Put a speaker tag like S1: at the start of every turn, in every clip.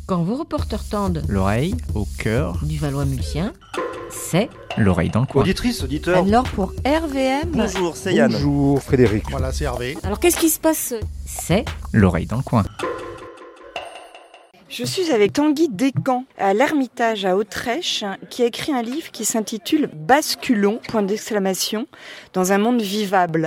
S1: Quand vos reporters tendent
S2: l'oreille au cœur
S1: du Valois-Mulsien, c'est
S2: l'oreille dans le coin.
S3: Auditrice, auditeur.
S1: alors pour RVM.
S3: Bonjour, c'est Yann.
S4: Bonjour Frédéric.
S5: Voilà, c'est Hervé.
S1: Alors qu'est-ce qui se passe? C'est
S2: L'oreille dans le coin.
S6: Je suis avec Tanguy Descamps à l'Ermitage à Autrèche qui a écrit un livre qui s'intitule Basculons, dans un monde viable.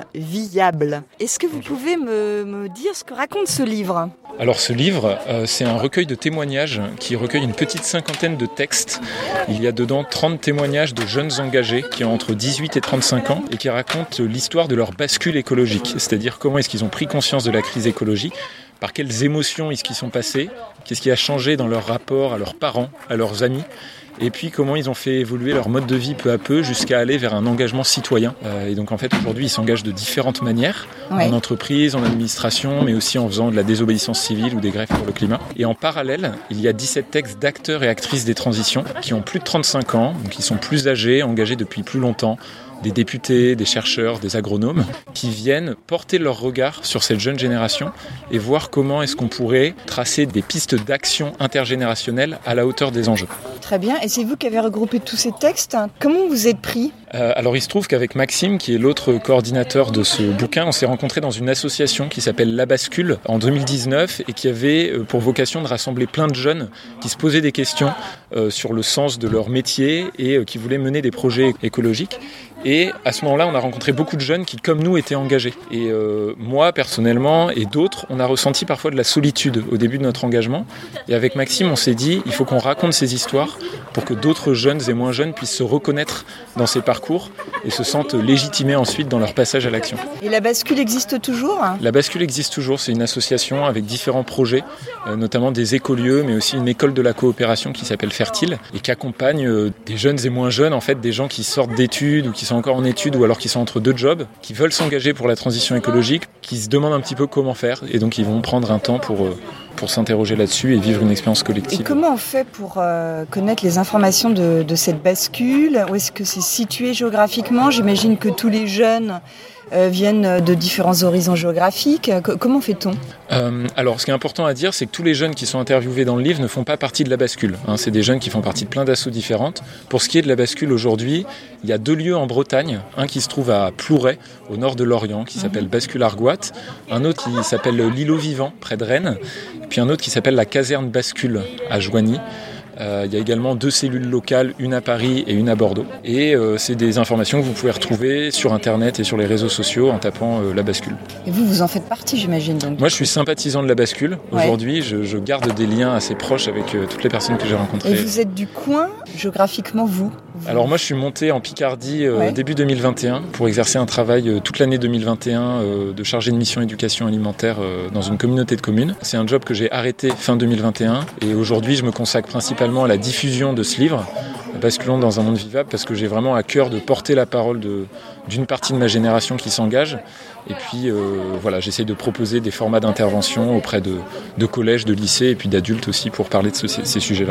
S6: Est-ce que vous pouvez me dire ce que raconte ce livre ?
S7: Alors ce livre, c'est un recueil de témoignages qui recueille une petite cinquantaine de textes. Il y a dedans 30 témoignages de jeunes engagés qui ont entre 18 et 35 ans et qui racontent l'histoire de leur bascule écologique, c'est-à-dire comment est-ce qu'ils ont pris conscience de la crise écologique, par quelles émotions est-ce qu'ils sont passés, qu'est-ce qui a changé dans leur rapport à leurs parents, à leurs amis, et puis comment ils ont fait évoluer leur mode de vie peu à peu jusqu'à aller vers un engagement citoyen. Et donc en fait aujourd'hui ils s'engagent de différentes manières, en entreprise, en administration, mais aussi en faisant de la désobéissance civile ou des grèves pour le climat. Et en parallèle, il y a 17 textes d'acteurs et actrices des transitions qui ont plus de 35 ans, donc qui sont plus âgés, engagés depuis plus longtemps, des députés, des chercheurs, des agronomes, qui viennent porter leur regard sur cette jeune génération et voir comment est-ce qu'on pourrait tracer des pistes d'action intergénérationnelle à la hauteur des enjeux.
S6: Très bien, et c'est vous qui avez regroupé tous ces textes. Comment vous êtes pris ?
S7: Alors il se trouve qu'avec Maxime, qui est l'autre coordinateur de ce bouquin, on s'est rencontrés dans une association qui s'appelle La Bascule en 2019 et qui avait pour vocation de rassembler plein de jeunes qui se posaient des questions sur le sens de leur métier et qui voulaient mener des projets écologiques. Et à ce moment-là, on a rencontré beaucoup de jeunes qui, comme nous, étaient engagés. Et moi, personnellement, et d'autres, on a ressenti parfois de la solitude au début de notre engagement. Et avec Maxime, on s'est dit, il faut qu'on raconte ces histoires pour que d'autres jeunes et moins jeunes puissent se reconnaître dans ces parcours et se sentent légitimés ensuite dans leur passage à l'action.
S6: Et La Bascule existe toujours ?
S7: La Bascule existe toujours, c'est une association avec différents projets, notamment des écolieux, mais aussi une école de la coopération qui s'appelle Fertile et qui accompagne des jeunes et moins jeunes, en fait, des gens qui sortent d'études ou qui sont encore en études ou alors qui sont entre deux jobs, qui veulent s'engager pour la transition écologique, qui se demandent un petit peu comment faire et donc ils vont prendre un temps pour s'interroger là-dessus et vivre une expérience collective.
S6: Et comment on fait pour connaître les informations de cette bascule ? Où est-ce que c'est situé géographiquement ? J'imagine que tous les jeunes viennent de différents horizons géographiques. Comment fait-on ?
S7: Alors, ce qui est important à dire, c'est que tous les jeunes qui sont interviewés dans le livre ne font pas partie de La Bascule. C'est des jeunes qui font partie de plein d'assauts différentes. Pour ce qui est de La Bascule aujourd'hui, il y a 2 lieux en Bretagne. Un qui se trouve à Plouray, au nord de Lorient, qui s'appelle Bascule Argoat. Un autre qui s'appelle l'Îlot Vivant, près de Rennes. Et puis un autre qui s'appelle la Caserne Bascule, à Joigny. Il y a également 2 cellules locales, une à Paris et une à Bordeaux. Et c'est des informations que vous pouvez retrouver sur Internet et sur les réseaux sociaux en tapant La Bascule.
S6: Et vous en faites partie, j'imagine donc.
S7: Moi, je suis sympathisant de La Bascule. Aujourd'hui, je garde des liens assez proches avec toutes les personnes que j'ai rencontrées.
S6: Et vous êtes du coin, géographiquement, vous ?
S7: Alors moi, je suis monté en Picardie début 2021 pour exercer un travail toute l'année 2021 de chargé de mission éducation alimentaire dans une communauté de communes. C'est un job que j'ai arrêté fin 2021 et aujourd'hui, je me consacre principalement à la diffusion de ce livre, Basculons dans un monde vivable, parce que j'ai vraiment à cœur de porter la parole d'une partie de ma génération qui s'engage. Et puis voilà, j'essaye de proposer des formats d'intervention auprès de collèges, de lycées et puis d'adultes aussi pour parler de ces sujets-là.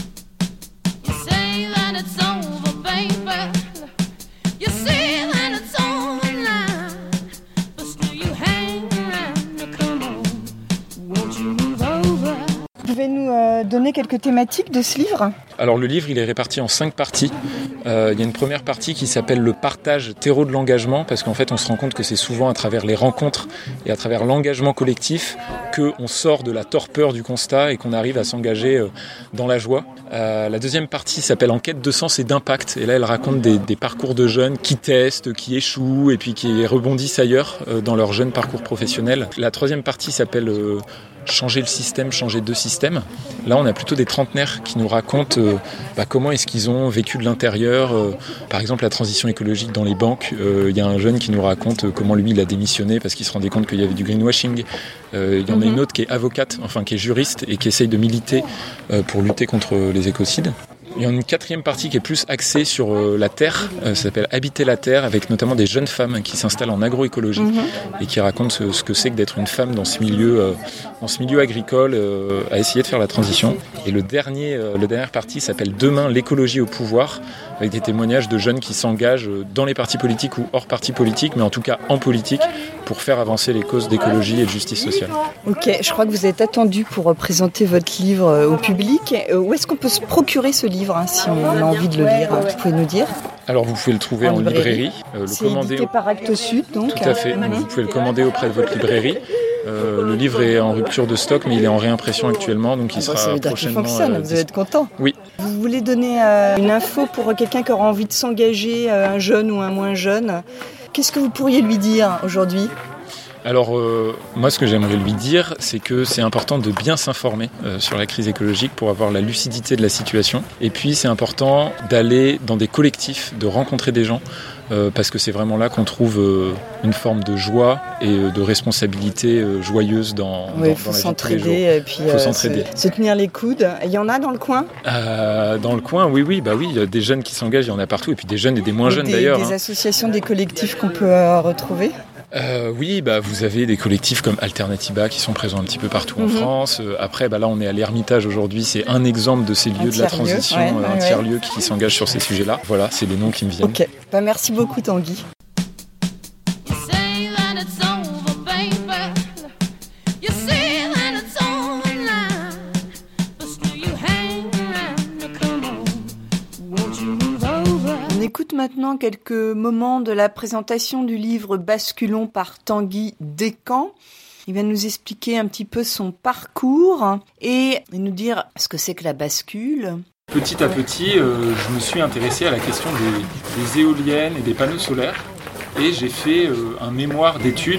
S6: Vous pouvez nous donner quelques thématiques de ce livre ?
S7: Alors le livre, il est réparti en 5 parties. Il y a une première partie qui s'appelle le partage terreau de l'engagement, parce qu'en fait on se rend compte que c'est souvent à travers les rencontres et à travers l'engagement collectif qu'on sort de la torpeur du constat et qu'on arrive à s'engager dans la joie. La deuxième partie s'appelle En quête de sens et d'impact, et là elle raconte des parcours de jeunes qui testent, qui échouent et puis qui rebondissent ailleurs dans leur jeune parcours professionnel. La troisième partie s'appelle Changer le système, changer de système. Là, on a plutôt des trentenaires qui nous racontent comment est-ce qu'ils ont vécu de l'intérieur. Par exemple, la transition écologique dans les banques. Il y a un jeune qui nous raconte comment lui, il a démissionné parce qu'il se rendait compte qu'il y avait du greenwashing. Il y en a une autre qui est avocate, qui est juriste et qui essaye de militer pour lutter contre les écocides. Il y a une quatrième partie qui est plus axée sur la terre, ça s'appelle Habiter la terre, avec notamment des jeunes femmes qui s'installent en agroécologie et qui racontent ce que c'est que d'être une femme dans ce milieu agricole, à essayer de faire la transition. Et la dernière partie s'appelle Demain, l'écologie au pouvoir, avec des témoignages de jeunes qui s'engagent dans les partis politiques ou hors partis politiques, mais en tout cas en politique, pour faire avancer les causes d'écologie et de justice sociale.
S6: Ok, je crois que vous êtes attendu pour présenter votre livre au public. Où est-ce qu'on peut se procurer ce livre, si on a envie de le lire? Vous pouvez nous dire?
S7: Alors vous pouvez le trouver en librairie.
S6: C'est édité par Actes Sud, donc.
S7: Tout à fait, vous pouvez le commander auprès de votre librairie. Le livre est en rupture de stock, mais il est en réimpression actuellement, donc il sera
S6: ça veut dire
S7: prochainement...
S6: qu'il fonctionne, vous allez être content.
S7: Oui.
S6: Vous voulez donner une info pour quelqu'un qui aura envie de s'engager, un jeune ou un moins jeune? Qu'est-ce que vous pourriez lui dire aujourd'hui?
S7: Alors moi ce que j'aimerais lui dire, c'est que c'est important de bien s'informer sur la crise écologique pour avoir la lucidité de la situation. Et puis c'est important d'aller dans des collectifs, de rencontrer des gens, parce que c'est vraiment là qu'on trouve une forme de joie et de responsabilité joyeuse dans la vie de tous les jours.
S6: Et puis
S7: faut s'entraider.
S6: Se tenir les coudes. Il y en a dans le coin?
S7: Dans le coin, oui, il y a des jeunes qui s'engagent, il y en a partout, et puis des jeunes et des moins jeunes d'ailleurs.
S6: Des associations, des collectifs qu'on peut retrouver?
S7: Oui, vous avez des collectifs comme Alternatiba qui sont présents un petit peu partout en France. Après, là, on est à l'Ermitage aujourd'hui. C'est un exemple de ces lieux de la transition, un tiers-lieu qui s'engage sur ces sujets-là. Voilà, c'est les noms qui me viennent.
S6: Ok, merci beaucoup Tanguy. On écoute maintenant quelques moments de la présentation du livre Basculons par Tanguy Descamps. Il va nous expliquer un petit peu son parcours et nous dire ce que c'est que la bascule.
S7: Petit à petit, je me suis intéressé à la question des éoliennes et des panneaux solaires. Et j'ai fait un mémoire d'études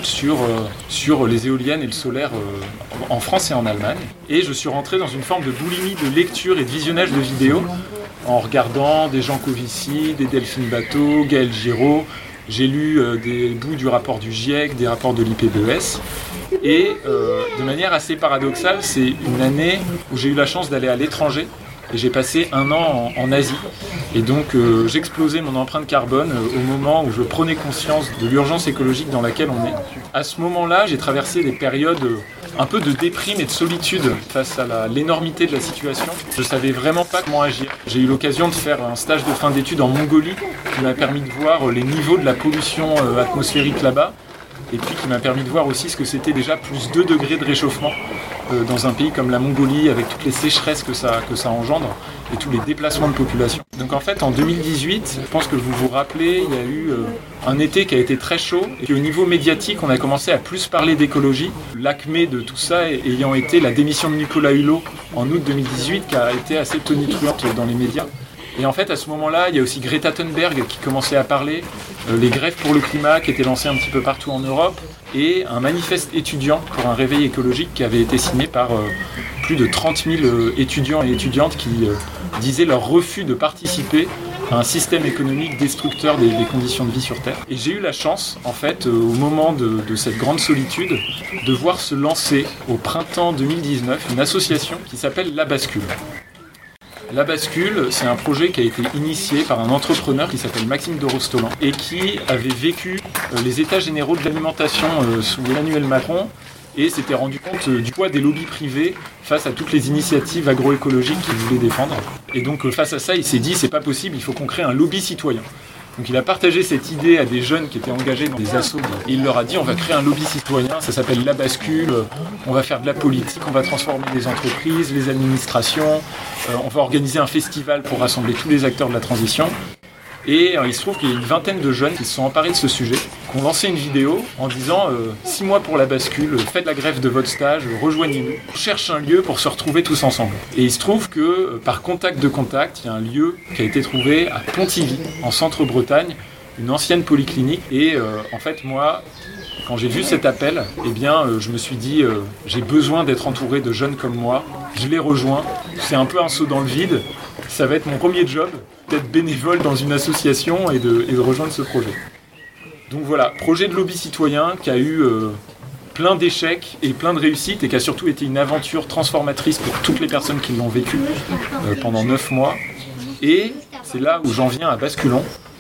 S7: sur les éoliennes et le solaire en France et en Allemagne. Et je suis rentré dans une forme de boulimie de lecture et de visionnage de vidéos en regardant des Jean Covici, des Delphine Batho, Gaël Giraud. J'ai lu des bouts du rapport du GIEC, des rapports de l'IPBES. Et de manière assez paradoxale, c'est une année où j'ai eu la chance d'aller à l'étranger. Et j'ai passé 1 an en Asie. Et donc j'explosais mon empreinte carbone au moment où je prenais conscience de l'urgence écologique dans laquelle on est. À ce moment-là, j'ai traversé des périodes un peu de déprime et de solitude face à l'énormité de la situation. Je ne savais vraiment pas comment agir. J'ai eu l'occasion de faire un stage de fin d'études en Mongolie qui m'a permis de voir les niveaux de la pollution atmosphérique là-bas. Et puis qui m'a permis de voir aussi ce que c'était déjà plus 2 degrés de réchauffement dans un pays comme la Mongolie, avec toutes les sécheresses que ça engendre et tous les déplacements de population. Donc en fait, en 2018, je pense que vous vous rappelez, il y a eu un été qui a été très chaud, et puis au niveau médiatique, on a commencé à plus parler d'écologie. L'acmé de tout ça ayant été la démission de Nicolas Hulot en août 2018, qui a été assez tonitruante dans les médias. Et en fait, à ce moment-là, il y a aussi Greta Thunberg qui commençait à parler, les grèves pour le climat qui étaient lancées un petit peu partout en Europe, et un manifeste étudiant pour un réveil écologique qui avait été signé par plus de 30 000 étudiants et étudiantes qui disaient leur refus de participer à un système économique destructeur des conditions de vie sur Terre. Et j'ai eu la chance, en fait, au moment de cette grande solitude, de voir se lancer au printemps 2019 une association qui s'appelle La Bascule. La Bascule, c'est un projet qui a été initié par un entrepreneur qui s'appelle Maxime de Rostolan et qui avait vécu les états généraux de l'alimentation sous Emmanuel Macron et s'était rendu compte du poids des lobbies privés face à toutes les initiatives agroécologiques qu'il voulait défendre. Et donc face à ça, il s'est dit c'est pas possible, il faut qu'on crée un lobby citoyen. Donc il a partagé cette idée à des jeunes qui étaient engagés dans des assos et il leur a dit on va créer un lobby citoyen, ça s'appelle La Bascule, on va faire de la politique, on va transformer les entreprises, les administrations, on va organiser un festival pour rassembler tous les acteurs de la transition. Et il se trouve qu'il y a une vingtaine de jeunes qui se sont emparés de ce sujet, qui ont lancé une vidéo en disant 6 mois pour la bascule, faites la grève de votre stage, rejoignez-nous, on cherche un lieu pour se retrouver tous ensemble. Et il se trouve que par contact de contact, il y a un lieu qui a été trouvé à Pontivy, en Centre-Bretagne, une ancienne polyclinique. Et en fait, moi, quand j'ai vu cet appel, je me suis dit j'ai besoin d'être entouré de jeunes comme moi. Je les rejoins. C'est un peu un saut dans le vide. Ça va être mon premier job, d'être bénévole dans une association et de rejoindre ce projet. Donc voilà, projet de lobby citoyen qui a eu plein d'échecs et plein de réussites et qui a surtout été une aventure transformatrice pour toutes les personnes qui l'ont vécu pendant 9 mois. Et c'est là où j'en viens à Basculons.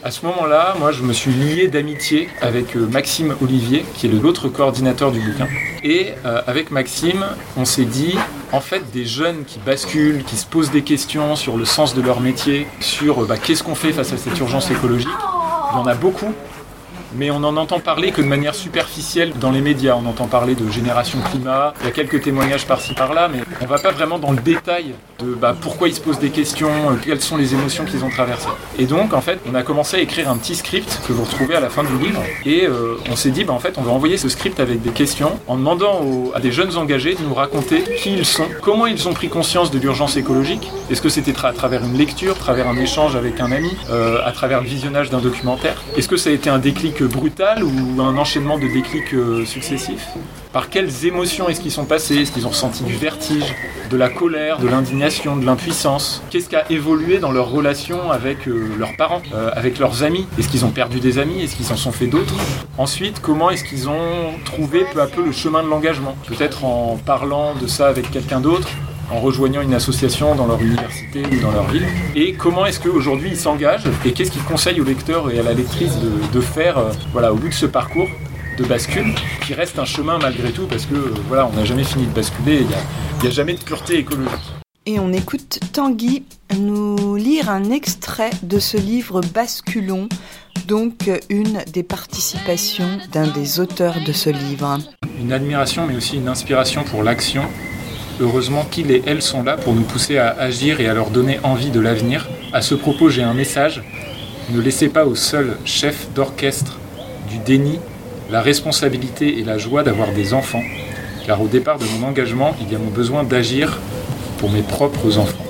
S7: À ce moment-là, moi, je me suis lié d'amitié avec Maxime Olivier, qui est l'autre coordinateur du bouquin. Et avec Maxime, on s'est dit, en fait, des jeunes qui basculent, qui se posent des questions sur le sens de leur métier, sur qu'est-ce qu'on fait face à cette urgence écologique, il y en a beaucoup. Mais on n'en entend parler que de manière superficielle dans les médias. On entend parler de Génération Climat, il y a quelques témoignages par-ci par-là, mais on ne va pas vraiment dans le détail de pourquoi ils se posent des questions, quelles sont les émotions qu'ils ont traversées. Et donc, en fait, on a commencé à écrire un petit script que vous retrouvez à la fin du livre. Et on s'est dit, en fait, on va envoyer ce script avec des questions en demandant à des jeunes engagés de nous raconter qui ils sont, comment ils ont pris conscience de l'urgence écologique. Est-ce que c'était à travers une lecture, à travers un échange avec un ami, à travers le visionnage d'un documentaire? Est-ce que ça a été un déclic brutal ou un enchaînement de déclics successifs? Par quelles émotions est-ce qu'ils sont passés? Est-ce qu'ils ont ressenti du vertige, de la colère, de l'indignation, de l'impuissance? Qu'est-ce qui a évolué dans leur relation avec leurs parents, avec leurs amis? Est-ce qu'ils ont perdu des amis? Est-ce qu'ils en sont fait d'autres? Ensuite, comment est-ce qu'ils ont trouvé peu à peu le chemin de l'engagement? Peut-être en parlant de ça avec quelqu'un d'autre, en rejoignant une association dans leur université ou dans leur ville. Et comment est-ce qu'aujourd'hui ils s'engagent et qu'est-ce qu'ils conseillent au lecteur et à la lectrice de faire au bout de ce parcours de bascule, qui reste un chemin malgré tout, parce que on n'a jamais fini de basculer, il n'y a jamais de pureté écologique.
S6: Et on écoute Tanguy nous lire un extrait de ce livre Basculons, donc une des participations d'un des auteurs de ce livre.
S7: Une admiration mais aussi une inspiration pour l'action. Heureusement qu'ils et elles sont là pour nous pousser à agir et à leur donner envie de l'avenir. À ce propos, j'ai un message. Ne laissez pas au seul chef d'orchestre du déni la responsabilité et la joie d'avoir des enfants. Car au départ de mon engagement, il y a mon besoin d'agir pour mes propres enfants.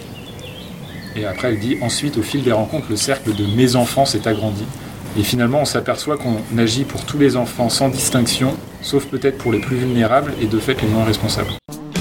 S7: Et après, elle dit, ensuite, au fil des rencontres, le cercle de mes enfants s'est agrandi. Et finalement, on s'aperçoit qu'on agit pour tous les enfants sans distinction, sauf peut-être pour les plus vulnérables et de fait les moins responsables.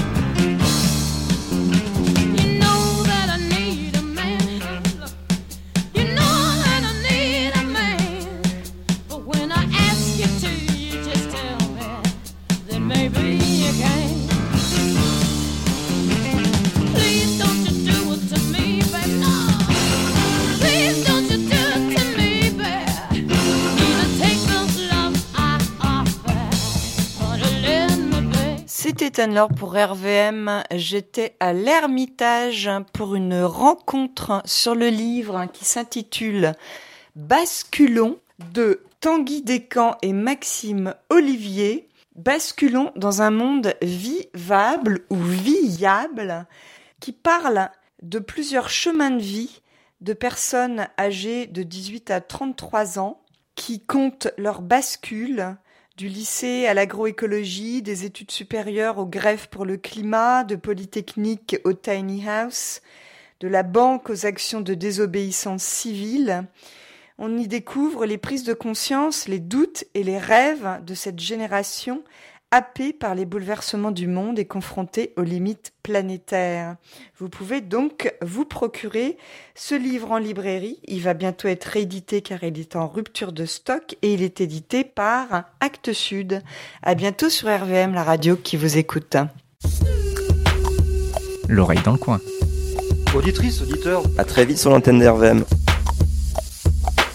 S6: C'était Anne-Laure pour RVM. J'étais à l'Ermitage pour une rencontre sur le livre qui s'intitule Basculons de Tanguy Descamps et Maxime Olivier. Basculons dans un monde vivable ou viable qui parle de plusieurs chemins de vie de personnes âgées de 18 à 33 ans qui comptent leur bascule du lycée à l'agroécologie, des études supérieures aux grèves pour le climat, de Polytechnique au tiny house, de la banque aux actions de désobéissance civile. On y découvre les prises de conscience, les doutes et les rêves de cette génération happée par les bouleversements du monde et confrontée aux limites planétaires. Vous pouvez donc vous procurer ce livre en librairie. Il va bientôt être réédité car il est en rupture de stock et il est édité par Actes Sud. À bientôt sur RVM, la radio qui vous écoute.
S2: L'oreille dans le coin.
S3: Auditrice, auditeur, à très vite sur l'antenne d'RVM.